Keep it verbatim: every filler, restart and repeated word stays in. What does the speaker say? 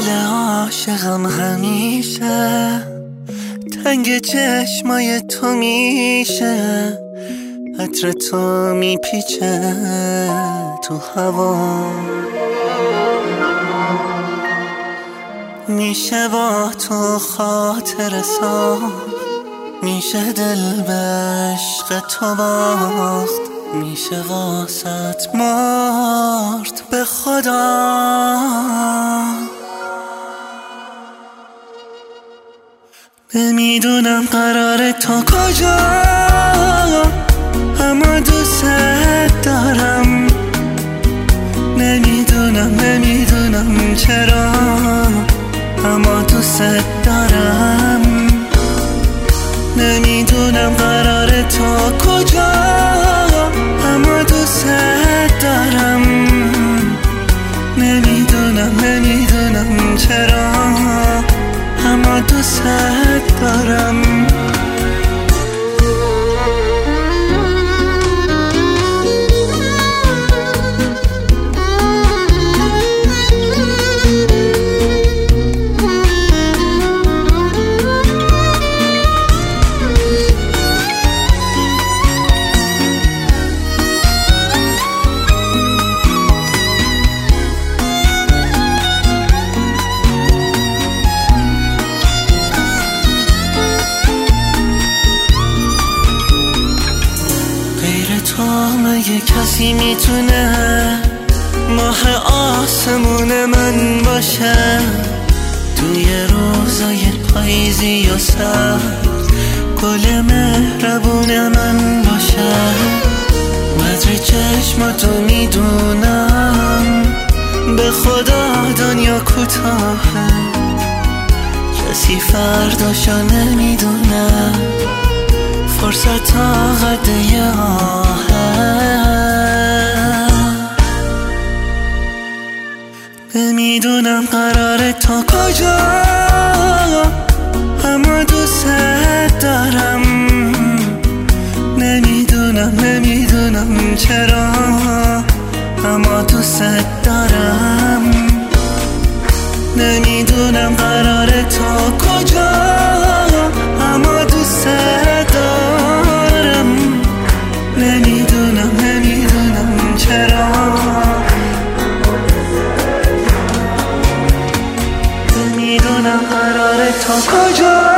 دل عاشقم همیشه تنگ چشمای تو میشه، عطر تو میپیچه تو هوا، میشه با تو خاطر ساخت، میشه دل به عشق تو باخت، میشه واسط مرد به خدا. نمیدونم قراره تا کجا، اما دوست دارم. نمیدونم نمیدونم چرا، اما دوست دارم. نمیدونم قراره تا کجا، اما دوست دارم. نمیدونم نمیدونم چرا، اما دوست دارم. تو مگه کسی میتونه ماه آسمون من باشه؟ توی روزای پاییزی و سرد گل مهربون من باشه. بدر چشماتو میدونم، به خدا دنیا کوتاهه، کسی فرداشو نمیدونه، فرصت تا قد یه آهه. نمیدونم قراره تا کجا، اما دوست دارم. نمیدونم نمیدونم چرا، اما دوست دارم. نمیدونم قراره تا کجا، اما دوست دارم. نمیدونم نمیدونم چرا، نمیدونم قراره تا کجا.